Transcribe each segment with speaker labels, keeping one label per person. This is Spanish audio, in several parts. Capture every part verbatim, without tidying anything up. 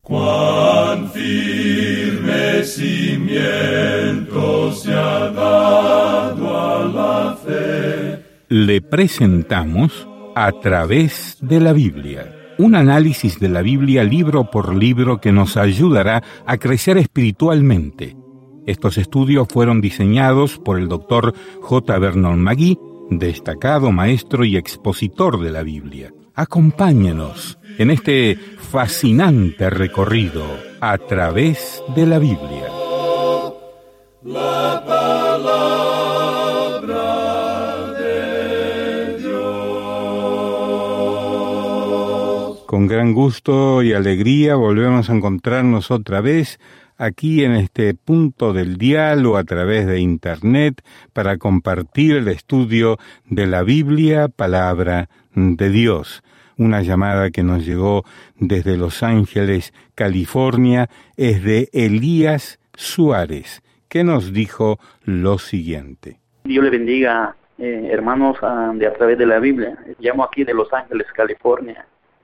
Speaker 1: Cuán firme cimiento se ha dado a la fe.
Speaker 2: Le presentamos A través de la Biblia, un análisis de la Biblia libro por libro que nos ayudará a crecer espiritualmente. Estos estudios fueron diseñados por el doctor J. Vernon McGee, destacado maestro y expositor de la Biblia. Acompáñenos en este fascinante recorrido a través de la Biblia.
Speaker 1: La palabra de Dios.
Speaker 2: Con gran gusto y alegría volvemos a encontrarnos otra vez aquí en este punto del dial o a través de Internet para compartir el estudio de la Biblia, palabra de Dios. Una llamada que nos llegó desde Los Ángeles, California, es de Elías Suárez, que nos dijo lo siguiente.
Speaker 3: Dios le bendiga, eh, hermanos uh, de A Través de la Biblia. Llamo aquí de Los Ángeles, California,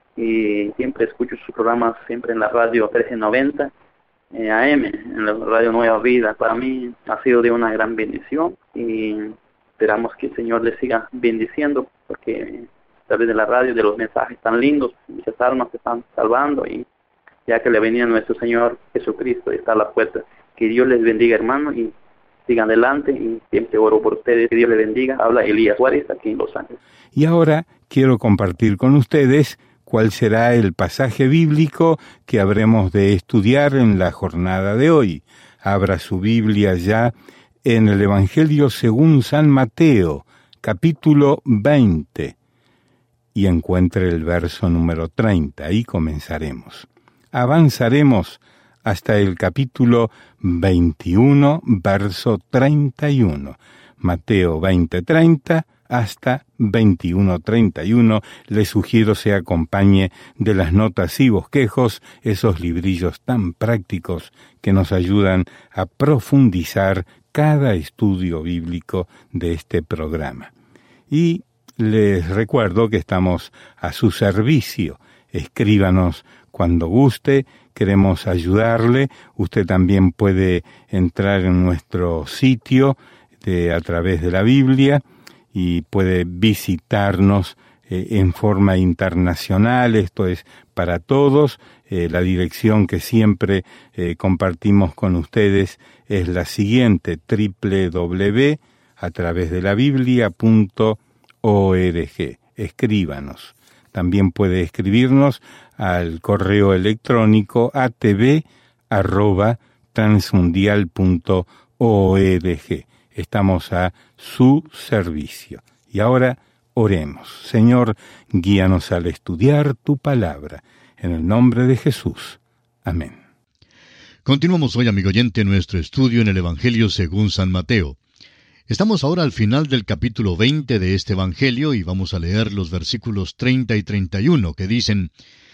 Speaker 3: y siempre escucho sus programas, siempre en la radio trece noventa eh, A M, en la radio Nueva Vida. Para mí ha sido de una gran bendición y esperamos que el Señor le siga bendiciendo, porque a través de la radio, de los mensajes tan lindos, muchas almas se están salvando, y ya que le venía nuestro Señor Jesucristo, está a la puerta. Que Dios les bendiga, hermano, y sigan adelante, y siempre oro por ustedes. Que Dios les bendiga. Habla Elías Suárez, aquí en Los Ángeles.
Speaker 2: Y ahora quiero compartir con ustedes cuál será el pasaje bíblico que habremos de estudiar en la jornada de hoy. Abra su Biblia ya en el Evangelio según San Mateo, capítulo veinte. Y encuentre el verso número treinta, y comenzaremos. Avanzaremos hasta el capítulo veintiuno, verso treinta y uno. Mateo veinte, treinta hasta veintiuno, treinta y uno. Le sugiero se acompañe de las notas y bosquejos, esos librillos tan prácticos que nos ayudan a profundizar cada estudio bíblico de este programa. Y les recuerdo que estamos a su servicio. Escríbanos cuando guste, queremos ayudarle. Usted también puede entrar en nuestro sitio de A Través de la Biblia y puede visitarnos eh, en forma internacional. Esto es para todos. Eh, la dirección que siempre eh, compartimos con ustedes es la siguiente: doble u doble u doble u punto a través de la biblia punto org. Escríbanos. También puede escribirnos al correo electrónico a t v arroba transmundial punto org. Estamos a su servicio. Y ahora oremos. Señor, guíanos al estudiar tu palabra. En el nombre de Jesús. Amén.
Speaker 4: Continuamos hoy, amigo oyente, nuestro estudio en el Evangelio según San Mateo. Estamos ahora al final del capítulo veinte de este Evangelio y vamos a leer los versículos treinta y treinta y uno, que dicen: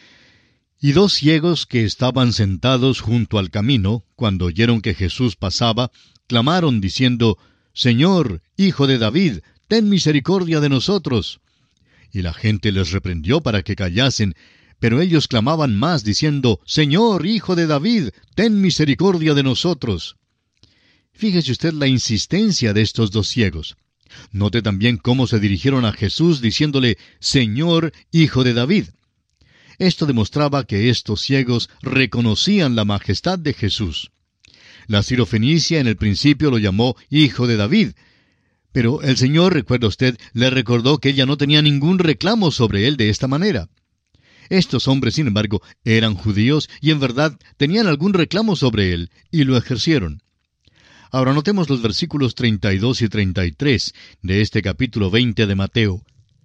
Speaker 4: Y dos ciegos que estaban sentados junto al camino, cuando oyeron que Jesús pasaba, clamaron diciendo: Señor, Hijo de David, ten misericordia de nosotros. Y la gente les reprendió para que callasen, pero ellos clamaban más diciendo: Señor, Hijo de David, ten misericordia de nosotros. Fíjese usted la insistencia de estos dos ciegos. Note también cómo se dirigieron a Jesús diciéndole: Señor, Hijo de David. Esto demostraba que estos ciegos reconocían la majestad de Jesús. La sirofenicia en el principio lo llamó Hijo de David, pero el Señor, recuerda usted, le recordó que ella no tenía ningún reclamo sobre él de esta manera. Estos hombres, sin embargo, eran judíos y en verdad tenían algún reclamo sobre él, y lo ejercieron. Ahora notemos los versículos treinta y dos y treinta y tres de este capítulo veinte de Mateo.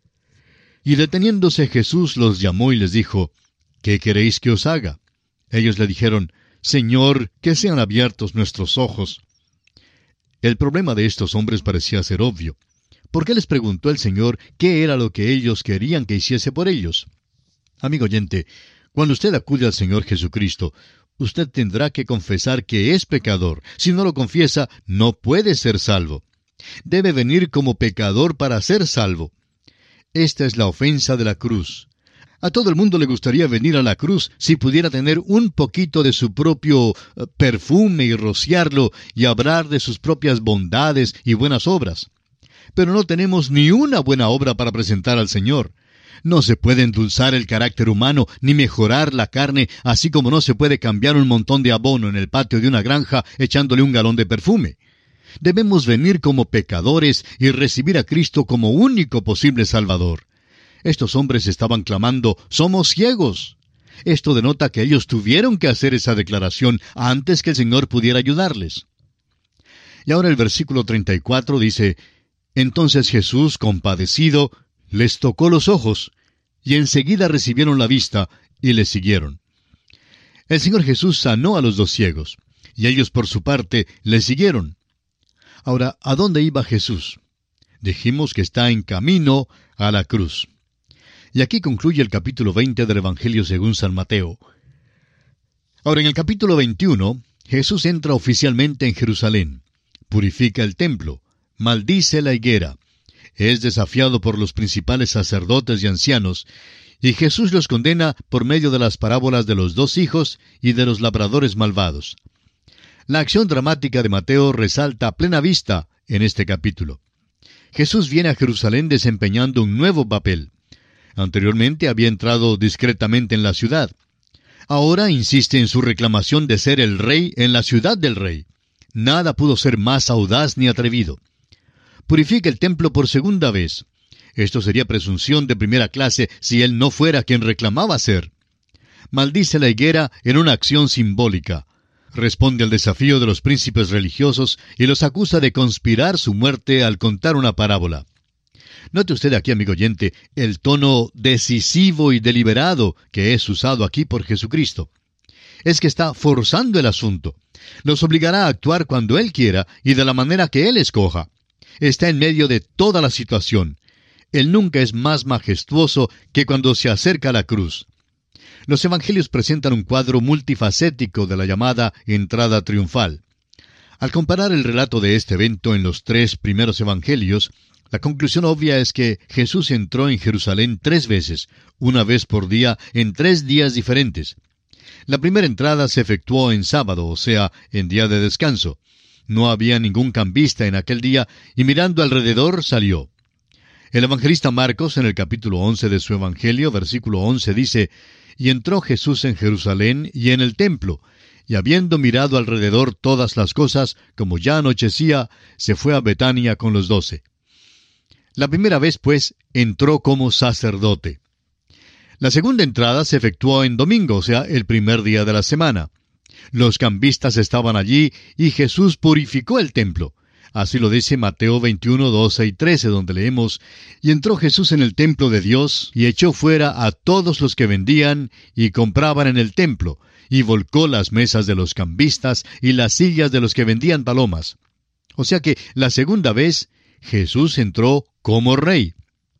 Speaker 4: Y deteniéndose Jesús los llamó y les dijo: ¿Qué queréis que os haga? Ellos le dijeron: Señor, que sean abiertos nuestros ojos. El problema de estos hombres parecía ser obvio. ¿Por qué les preguntó el Señor qué era lo que ellos querían que hiciese por ellos? Amigo oyente, cuando usted acude al Señor Jesucristo, usted tendrá que confesar que es pecador. Si no lo confiesa, no puede ser salvo. Debe venir como pecador para ser salvo. Esta es la ofensa de la cruz. A todo el mundo le gustaría venir a la cruz si pudiera tener un poquito de su propio uh, perfume y rociarlo y hablar de sus propias bondades y buenas obras. Pero no tenemos ni una buena obra para presentar al Señor. No se puede endulzar el carácter humano ni mejorar la carne, así como no se puede cambiar un montón de abono en el patio de una granja echándole un galón de perfume. Debemos venir como pecadores y recibir a Cristo como único posible Salvador. Estos hombres estaban clamando, «¡Somos ciegos!». Esto denota que ellos tuvieron que hacer esa declaración antes que el Señor pudiera ayudarles. Y ahora el versículo treinta y cuatro dice, «Entonces Jesús, compadecido, les tocó los ojos, y enseguida recibieron la vista, y le siguieron». El Señor Jesús sanó a los dos ciegos, y ellos por su parte le siguieron. Ahora, ¿a dónde iba Jesús? Dijimos que está en camino a la cruz. Y aquí concluye el capítulo veinte del Evangelio según San Mateo. Ahora, en el capítulo veintiuno, Jesús entra oficialmente en Jerusalén, purifica el templo, maldice la higuera, es desafiado por los principales sacerdotes y ancianos, y Jesús los condena por medio de las parábolas de los dos hijos y de los labradores malvados. La acción dramática de Mateo resalta a plena vista en este capítulo. Jesús viene a Jerusalén desempeñando un nuevo papel. Anteriormente había entrado discretamente en la ciudad. Ahora insiste en su reclamación de ser el rey en la ciudad del rey. Nada pudo ser más audaz ni atrevido. Purifica el templo por segunda vez. Esto sería presunción de primera clase si él no fuera quien reclamaba ser. Maldice la higuera en una acción simbólica. Responde al desafío de los príncipes religiosos y los acusa de conspirar su muerte al contar una parábola. Note usted aquí, amigo oyente, el tono decisivo y deliberado que es usado aquí por Jesucristo. Es que está forzando el asunto. Los obligará a actuar cuando Él quiera y de la manera que Él escoja. Está en medio de toda la situación. Él nunca es más majestuoso que cuando se acerca a la cruz. Los evangelios presentan un cuadro multifacético de la llamada entrada triunfal. Al comparar el relato de este evento en los tres primeros evangelios, la conclusión obvia es que Jesús entró en Jerusalén tres veces, una vez por día, en tres días diferentes. La primera entrada se efectuó en sábado, o sea, en día de descanso. No había ningún cambista en aquel día, y mirando alrededor salió. El evangelista Marcos, en el capítulo once de su evangelio, versículo once, dice, «Y entró Jesús en Jerusalén y en el templo, y habiendo mirado alrededor todas las cosas, como ya anochecía, se fue a Betania con los doce». La primera vez, pues, entró como sacerdote. La segunda entrada se efectuó en domingo, o sea, el primer día de la semana. Los cambistas estaban allí y Jesús purificó el templo. Así lo dice Mateo veintiuno, doce y trece, donde leemos, «Y entró Jesús en el templo de Dios, y echó fuera a todos los que vendían y compraban en el templo, y volcó las mesas de los cambistas y las sillas de los que vendían palomas». O sea que la segunda vez Jesús entró como rey.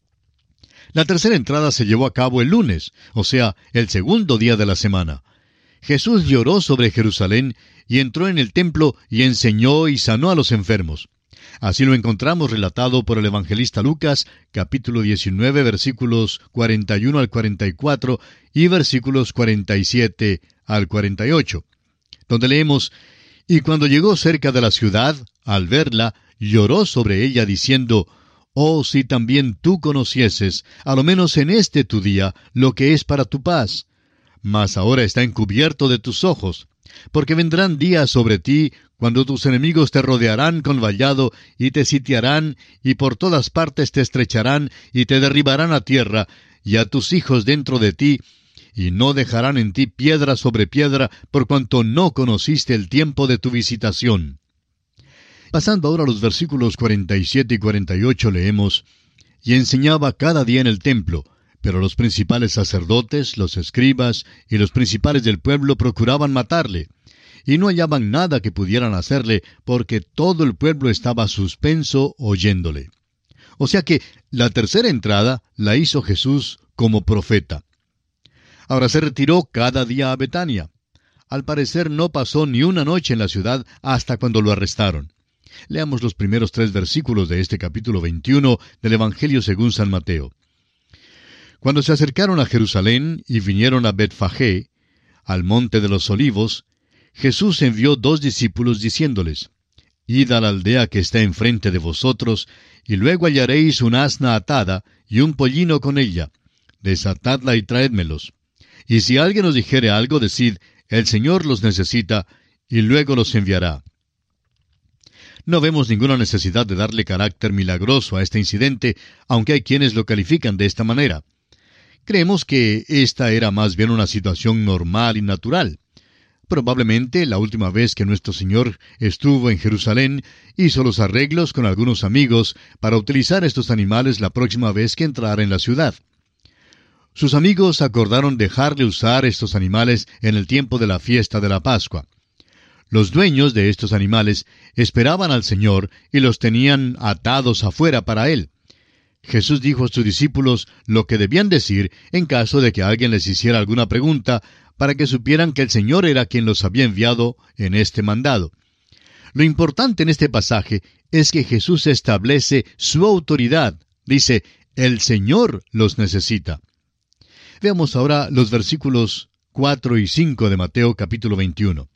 Speaker 4: La tercera entrada se llevó a cabo el lunes, o sea, el segundo día de la semana. Jesús lloró sobre Jerusalén y entró en el templo y enseñó y sanó a los enfermos. Así lo encontramos relatado por el evangelista Lucas, capítulo diecinueve, versículos cuarenta y uno al cuarenta y cuatro y versículos cuarenta y siete al cuarenta y ocho, donde leemos, «Y cuando llegó cerca de la ciudad, al verla, lloró sobre ella diciendo, «Oh, si también tú conocieses, a lo menos en este tu día, lo que es para tu paz. Mas ahora está encubierto de tus ojos, porque vendrán días sobre ti, cuando tus enemigos te rodearán con vallado, y te sitiarán, y por todas partes te estrecharán, y te derribarán a tierra, y a tus hijos dentro de ti, y no dejarán en ti piedra sobre piedra, por cuanto no conociste el tiempo de tu visitación». Pasando ahora a los versículos cuarenta y siete y cuarenta y ocho leemos, «Y enseñaba cada día en el templo, pero los principales sacerdotes, los escribas y los principales del pueblo procuraban matarle, y no hallaban nada que pudieran hacerle, porque todo el pueblo estaba suspenso oyéndole». O sea que la tercera entrada la hizo Jesús como profeta. Ahora se retiró cada día a Betania. Al parecer no pasó ni una noche en la ciudad hasta cuando lo arrestaron. Leamos los primeros tres versículos de este capítulo veintiuno del Evangelio según San Mateo. Cuando se acercaron a Jerusalén y vinieron a Betfagé, al monte de los olivos, Jesús envió dos discípulos diciéndoles, Id a la aldea que está enfrente de vosotros, y luego hallaréis un asna atada y un pollino con ella. Desatadla y traédmelos. Y si alguien os dijere algo, decid, el Señor los necesita, y luego los enviará. No vemos ninguna necesidad de darle carácter milagroso a este incidente, aunque hay quienes lo califican de esta manera. Creemos que esta era más bien una situación normal y natural. Probablemente la última vez que nuestro Señor estuvo en Jerusalén, hizo los arreglos con algunos amigos para utilizar estos animales la próxima vez que entrara en la ciudad. Sus amigos acordaron dejarle usar estos animales en el tiempo de la fiesta de la Pascua. Los dueños de estos animales esperaban al Señor y los tenían atados afuera para Él. Jesús dijo a sus discípulos lo que debían decir en caso de que alguien les hiciera alguna pregunta, para que supieran que el Señor era quien los había enviado en este mandado. Lo importante en este pasaje es que Jesús establece su autoridad. Dice, el Señor los necesita. Veamos ahora los versículos cuatro y cinco de Mateo capítulo veintiuno.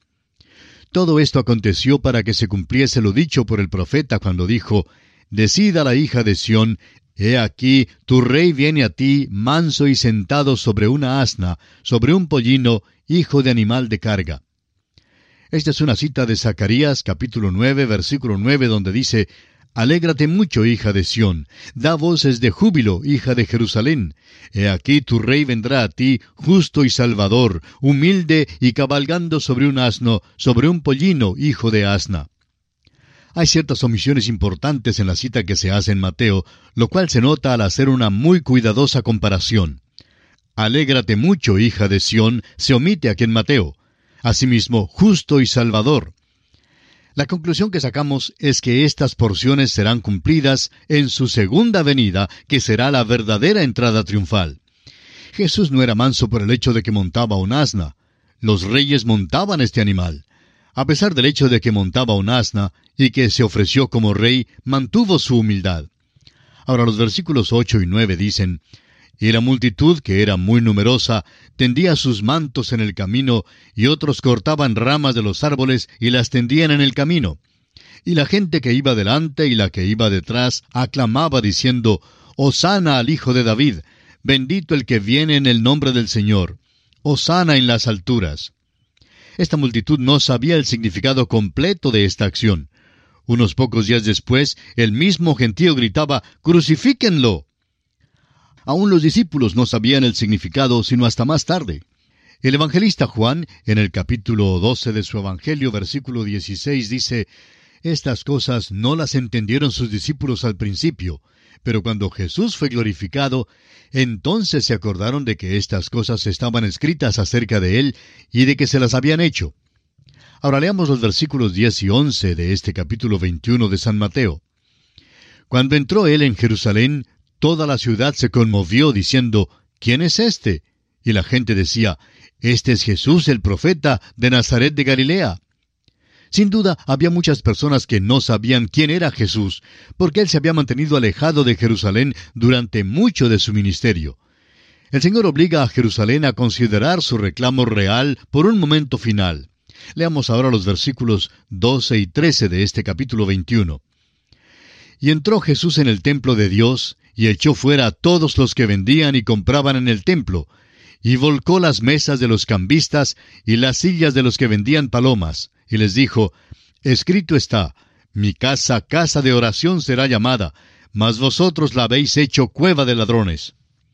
Speaker 4: Todo esto aconteció para que se cumpliese lo dicho por el profeta cuando dijo, Decid a la hija de Sión, He aquí, tu rey viene a ti, manso y sentado sobre una asna, sobre un pollino, hijo de animal de carga. Esta es una cita de Zacarías, capítulo nueve, versículo nueve, donde dice, Alégrate mucho, hija de Sión, da voces de júbilo, hija de Jerusalén. He aquí tu rey vendrá a ti, justo y salvador, humilde y cabalgando sobre un asno, sobre un pollino, hijo de asna. Hay ciertas omisiones importantes en la cita que se hace en Mateo, lo cual se nota al hacer una muy cuidadosa comparación. Alégrate mucho, hija de Sión, se omite aquí en Mateo. Asimismo, justo y salvador. La conclusión que sacamos es que estas porciones serán cumplidas en su segunda venida, que será la verdadera entrada triunfal. Jesús no era manso por el hecho de que montaba un asna. Los reyes montaban este animal. A pesar del hecho de que montaba un asna y que se ofreció como rey, mantuvo su humildad. Ahora los versículos ocho y nueve dicen, Y la multitud, que era muy numerosa, tendía sus mantos en el camino, y otros cortaban ramas de los árboles y las tendían en el camino. Y la gente que iba delante y la que iba detrás aclamaba diciendo, Hosana al Hijo de David, bendito el que viene en el nombre del Señor, Hosana en las alturas. Esta multitud no sabía el significado completo de esta acción. Unos pocos días después, el mismo gentío gritaba, ¡Crucifíquenlo! Aún los discípulos no sabían el significado sino hasta más tarde. El evangelista Juan, en el capítulo doce de su evangelio, versículo dieciséis, dice, Estas cosas no las entendieron sus discípulos al principio, pero cuando Jesús fue glorificado, entonces se acordaron de que estas cosas estaban escritas acerca de Él y de que se las habían hecho. Ahora leamos los versículos diez y once de este capítulo veintiuno de San Mateo. Cuando entró Él en Jerusalén, toda la ciudad se conmovió diciendo, ¿Quién es este? Y la gente decía, Este es Jesús el profeta de Nazaret de Galilea. Sin duda, había muchas personas que no sabían quién era Jesús, porque Él se había mantenido alejado de Jerusalén durante mucho de su ministerio. El Señor obliga a Jerusalén a considerar su reclamo real por un momento final. Leamos ahora los versículos doce y trece de este capítulo veintiuno. Y entró Jesús en el templo de Dios, y echó fuera a todos los que vendían y compraban en el templo, y volcó las mesas de los cambistas y las sillas de los que vendían palomas, y les dijo, Escrito está, mi casa, casa de oración será llamada, mas vosotros la habéis hecho cueva de ladrones.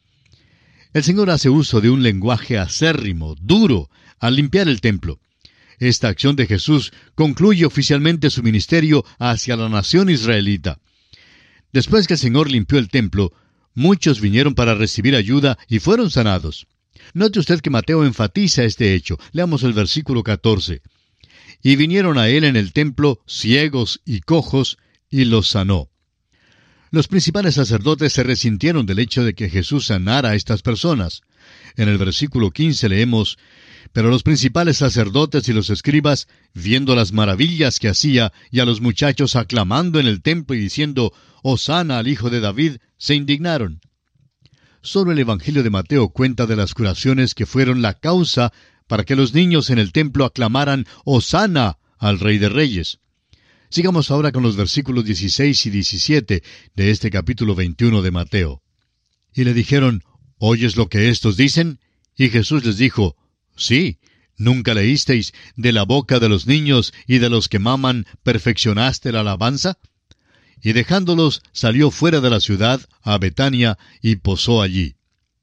Speaker 4: El Señor hace uso de un lenguaje acérrimo, duro, al limpiar el templo. Esta acción de Jesús concluye oficialmente su ministerio hacia la nación israelita. Después que el Señor limpió el templo, muchos vinieron para recibir ayuda y fueron sanados. Note usted que Mateo enfatiza este hecho. Leamos el versículo catorce. Y vinieron a él en el templo ciegos y cojos, y los sanó. Los principales sacerdotes se resintieron del hecho de que Jesús sanara a estas personas. En el versículo quince leemos, Pero los principales sacerdotes y los escribas, viendo las maravillas que hacía, y a los muchachos aclamando en el templo y diciendo, Hosana al Hijo de David, se indignaron. solo el Evangelio de Mateo cuenta de las curaciones que fueron la causa para que los niños en el templo aclamaran «Hosana» al Rey de Reyes. Sigamos ahora con los versículos dieciséis y diecisiete de este capítulo veintiuno de Mateo. Y le dijeron, «¿Oyes lo que éstos dicen?» Y Jesús les dijo, «Sí, ¿nunca leísteis, de la boca de los niños y de los que maman perfeccionaste la alabanza?» Y dejándolos, salió fuera de la ciudad, a Betania, y posó allí.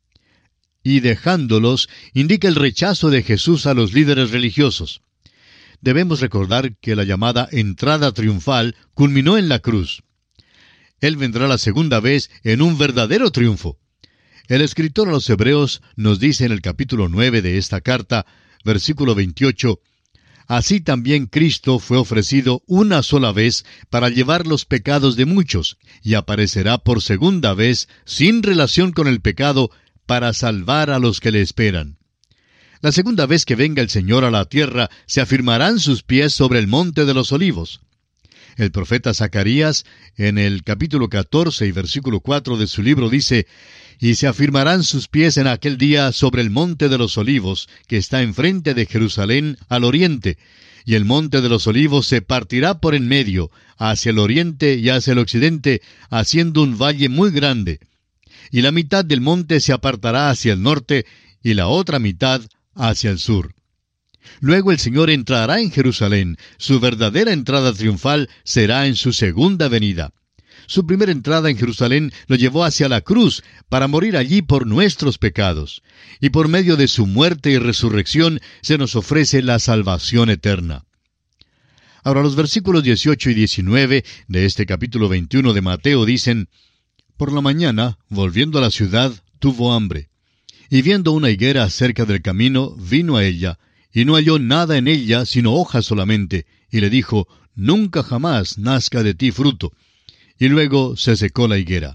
Speaker 4: Y dejándolos, indica el rechazo de Jesús a los líderes religiosos. Debemos recordar que la llamada entrada triunfal culminó en la cruz. Él vendrá la segunda vez en un verdadero triunfo. El escritor a los Hebreos nos dice en el capítulo nueve de esta carta, versículo veintiocho, «Así también Cristo fue ofrecido una sola vez para llevar los pecados de muchos, y aparecerá por segunda vez, sin relación con el pecado, para salvar a los que le esperan». La segunda vez que venga el Señor a la tierra, se afirmarán sus pies sobre el monte de los olivos. El profeta Zacarías, en el capítulo catorce y versículo cuatro de su libro, dice, «Y se afirmarán sus pies en aquel día sobre el monte de los olivos, que está enfrente de Jerusalén al oriente, y el monte de los olivos se partirá por en medio, hacia el oriente y hacia el occidente, haciendo un valle muy grande. Y la mitad del monte se apartará hacia el norte, y la otra mitad hacia el sur. Luego el Señor entrará en Jerusalén. Su verdadera entrada triunfal será en su segunda venida. Su primera entrada en Jerusalén lo llevó hacia la cruz para morir allí por nuestros pecados. Y por medio de su muerte y resurrección se nos ofrece la salvación eterna. Ahora los versículos dieciocho y diecinueve de este capítulo veintiuno de Mateo dicen, «Por la mañana, volviendo a la ciudad, tuvo hambre. Y viendo una higuera cerca del camino, vino a ella, y no halló nada en ella, sino hojas solamente, y le dijo, «Nunca jamás nazca de ti fruto». Y luego se secó la higuera.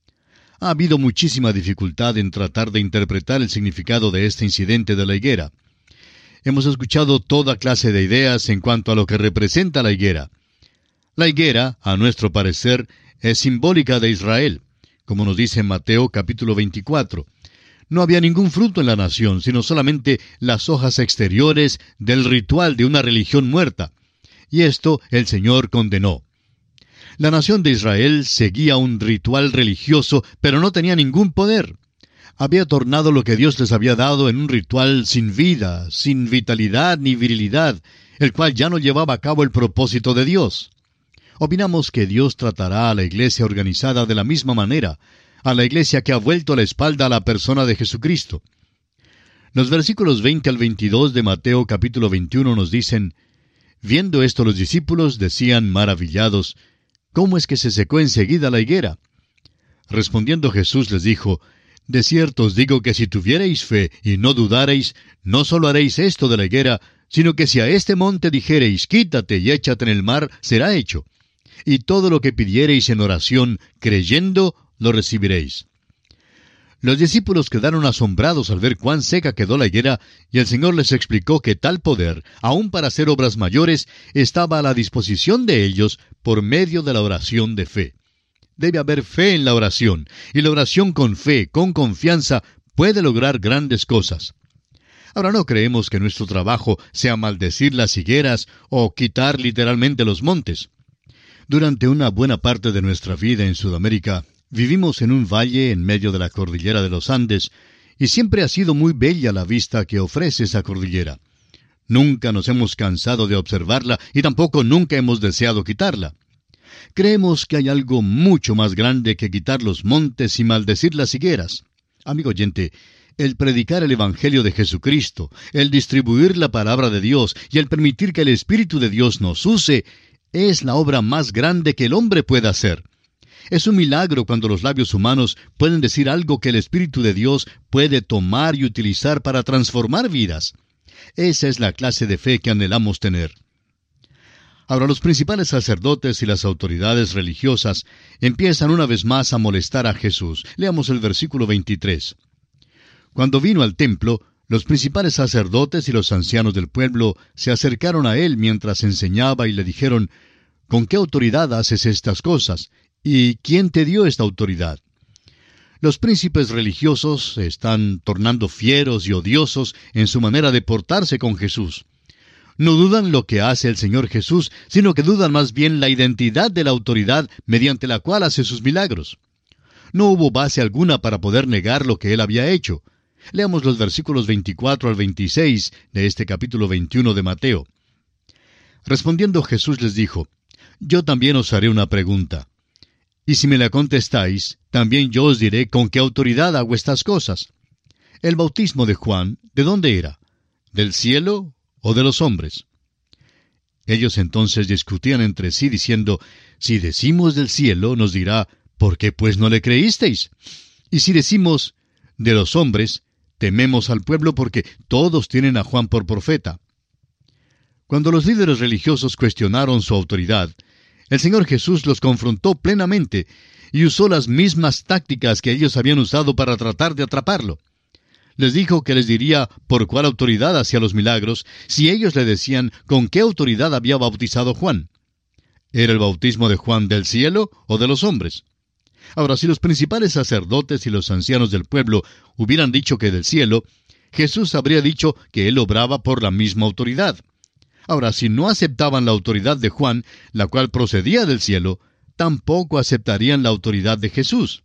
Speaker 4: Ha habido muchísima dificultad en tratar de interpretar el significado de este incidente de la higuera. Hemos escuchado toda clase de ideas en cuanto a lo que representa la higuera. La higuera, a nuestro parecer, es simbólica de Israel, como nos dice en Mateo capítulo veinticuatro. No había ningún fruto en la nación, sino solamente las hojas exteriores del ritual de una religión muerta. Y esto el Señor condenó. La nación de Israel seguía un ritual religioso, pero no tenía ningún poder. Había tornado lo que Dios les había dado en un ritual sin vida, sin vitalidad ni virilidad, el cual ya no llevaba a cabo el propósito de Dios. Opinamos que Dios tratará a la iglesia organizada de la misma manera, a la iglesia que ha vuelto la espalda a la persona de Jesucristo. Los versículos veinte al veintidós de Mateo capítulo veintiuno nos dicen, «Viendo esto los discípulos decían maravillados, ¿cómo es que se secó enseguida la higuera?» Respondiendo Jesús les dijo, «De cierto os digo que si tuviereis fe y no dudareis, no solo haréis esto de la higuera, sino que si a este monte dijereis, quítate y échate en el mar, será hecho. Y todo lo que pidiereis en oración, creyendo, lo recibiréis». Los discípulos quedaron asombrados al ver cuán seca quedó la higuera, y el Señor les explicó que tal poder, aun para hacer obras mayores, estaba a la disposición de ellos por medio de la oración de fe. Debe haber fe en la oración, y la oración con fe, con confianza, puede lograr grandes cosas. Ahora no creemos que nuestro trabajo sea maldecir las higueras o quitar literalmente los montes. Durante una buena parte de nuestra vida en Sudamérica, vivimos en un valle en medio de la cordillera de los Andes, y siempre ha sido muy bella la vista que ofrece esa cordillera. Nunca nos hemos cansado de observarla y tampoco nunca hemos deseado quitarla. Creemos que hay algo mucho más grande que quitar los montes y maldecir las higueras. Amigo oyente, el predicar el Evangelio de Jesucristo, el distribuir la palabra de Dios y el permitir que el Espíritu de Dios nos use, es la obra más grande que el hombre puede hacer. Es un milagro cuando los labios humanos pueden decir algo que el Espíritu de Dios puede tomar y utilizar para transformar vidas. Esa es la clase de fe que anhelamos tener. Ahora los principales sacerdotes y las autoridades religiosas empiezan una vez más a molestar a Jesús. Leamos el versículo veintitrés. Cuando vino al templo, los principales sacerdotes y los ancianos del pueblo se acercaron a él mientras enseñaba y le dijeron, «¿Con qué autoridad haces estas cosas? ¿Y quién te dio esta autoridad?» Los príncipes religiosos se están tornando fieros y odiosos en su manera de portarse con Jesús. No dudan lo que hace el Señor Jesús, sino que dudan más bien la identidad de la autoridad mediante la cual hace sus milagros. No hubo base alguna para poder negar lo que Él había hecho. Leamos los versículos veinticuatro al veintiséis de este capítulo veintiuno de Mateo. Respondiendo Jesús les dijo, «Yo también os haré una pregunta. Y si me la contestáis, también yo os diré con qué autoridad hago estas cosas. El bautismo de Juan, ¿de dónde era? ¿Del cielo o de los hombres?» Ellos entonces discutían entre sí diciendo, «Si decimos del cielo, nos dirá, ¿por qué pues no le creísteis? Y si decimos de los hombres, tememos al pueblo porque todos tienen a Juan por profeta». Cuando los líderes religiosos cuestionaron su autoridad, el Señor Jesús los confrontó plenamente y usó las mismas tácticas que ellos habían usado para tratar de atraparlo. Les dijo que les diría por cuál autoridad hacía los milagros si ellos le decían con qué autoridad había bautizado Juan. ¿Era el bautismo de Juan del cielo o de los hombres? Ahora, si los principales sacerdotes y los ancianos del pueblo hubieran dicho que del cielo, Jesús habría dicho que él obraba por la misma autoridad. Ahora, si no aceptaban la autoridad de Juan, la cual procedía del cielo, tampoco aceptarían la autoridad de Jesús.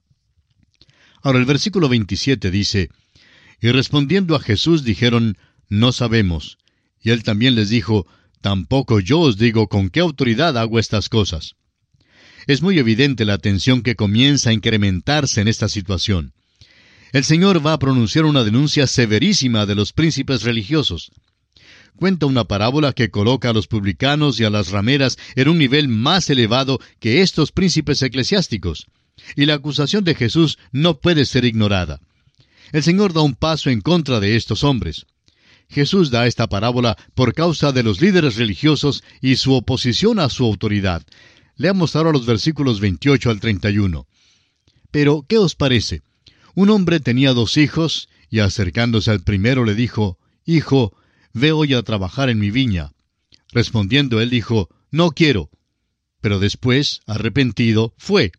Speaker 4: Ahora, el versículo veintisiete dice, «Y respondiendo a Jesús dijeron, no sabemos. Y él también les dijo, tampoco yo os digo con qué autoridad hago estas cosas». Es muy evidente la tensión que comienza a incrementarse en esta situación. El Señor va a pronunciar una denuncia severísima de los príncipes religiosos. Cuenta una parábola que coloca a los publicanos y a las rameras en un nivel más elevado que estos príncipes eclesiásticos. Y la acusación de Jesús no puede ser ignorada. El Señor da un paso en contra de estos hombres. Jesús da esta parábola por causa de los líderes religiosos y su oposición a su autoridad. Leamos ahora los versículos veintiocho al treinta y uno. Pero, ¿qué os parece? Un hombre tenía dos hijos, y acercándose al primero le dijo, «Hijo, ve hoy a trabajar en mi viña». Respondiendo él dijo, «No quiero». Pero después, arrepentido, fue.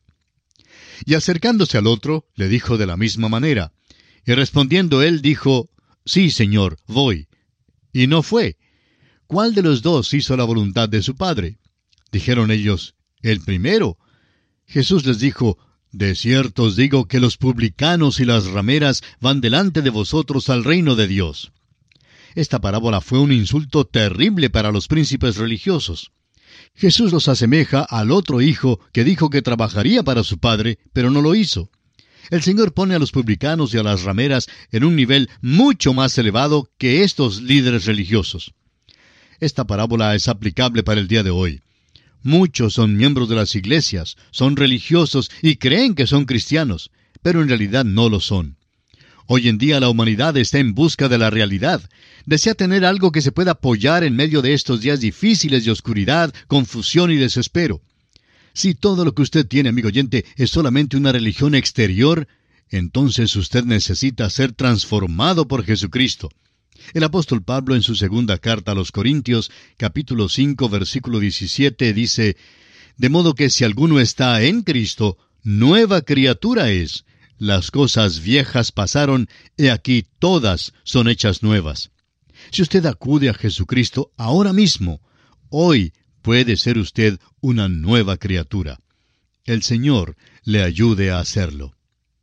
Speaker 4: Y acercándose al otro, le dijo de la misma manera. Y respondiendo él dijo, «Sí, Señor, voy». Y no fue. ¿Cuál de los dos hizo la voluntad de su padre? Dijeron ellos, «El primero». Jesús les dijo, «De cierto os digo que los publicanos y las rameras van delante de vosotros al reino de Dios». Esta parábola fue un insulto terrible para los príncipes religiosos. Jesús los asemeja al otro hijo que dijo que trabajaría para su padre, pero no lo hizo. El Señor pone a los publicanos y a las rameras en un nivel mucho más elevado que estos líderes religiosos. Esta parábola es aplicable para el día de hoy. Muchos son miembros de las iglesias, son religiosos y creen que son cristianos, pero en realidad no lo son. Hoy en día la humanidad está en busca de la realidad. Desea tener algo que se pueda apoyar en medio de estos días difíciles de oscuridad, confusión y desespero. Si todo lo que usted tiene, amigo oyente, es solamente una religión exterior, entonces usted necesita ser transformado por Jesucristo. El apóstol Pablo en su segunda carta a los Corintios, capítulo cinco, versículo diecisiete, dice, «De modo que si alguno está en Cristo, nueva criatura es. Las cosas viejas pasaron, y aquí todas son hechas nuevas». Si usted acude a Jesucristo ahora mismo, hoy puede ser usted una nueva criatura. El Señor le ayude a hacerlo.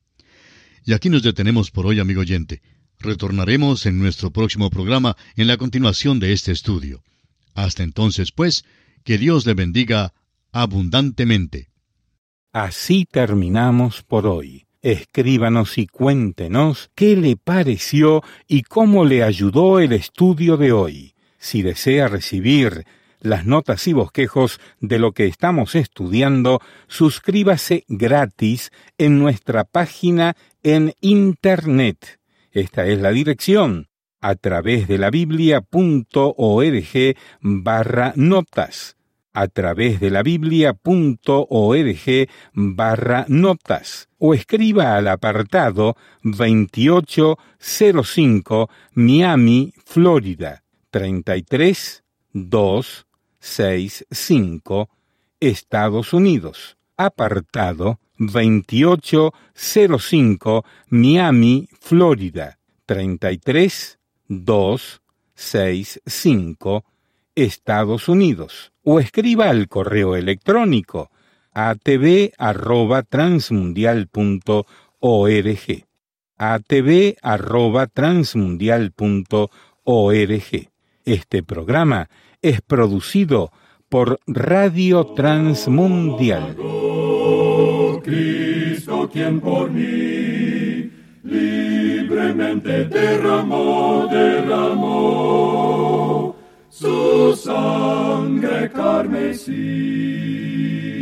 Speaker 4: Y aquí nos detenemos por hoy, amigo oyente. Retornaremos en nuestro próximo programa en la continuación de este estudio. Hasta entonces, pues, que Dios le bendiga abundantemente.
Speaker 2: Así terminamos por hoy. Escríbanos y cuéntenos qué le pareció y cómo le ayudó el estudio de hoy. Si desea recibir las notas y bosquejos de lo que estamos estudiando, suscríbase gratis en nuestra página en Internet. Esta es la dirección, a través de la biblia.org barra notas. A través de la biblia.org barra notas. O escriba al apartado veintiocho cero cinco Miami, Florida, treinta y tres mil doscientos sesenta y cinco, Estados Unidos. Apartado veintiocho cero cinco, Miami, Florida, treinta y tres mil doscientos sesenta y cinco, Estados Unidos. O escriba al correo electrónico a t v arroba transmundial punto org. a t v arroba transmundial punto org. Este programa es producido por Radio Transmundial.
Speaker 1: Cristo, quien por mí libremente derramó, derramó su sangre carmesí.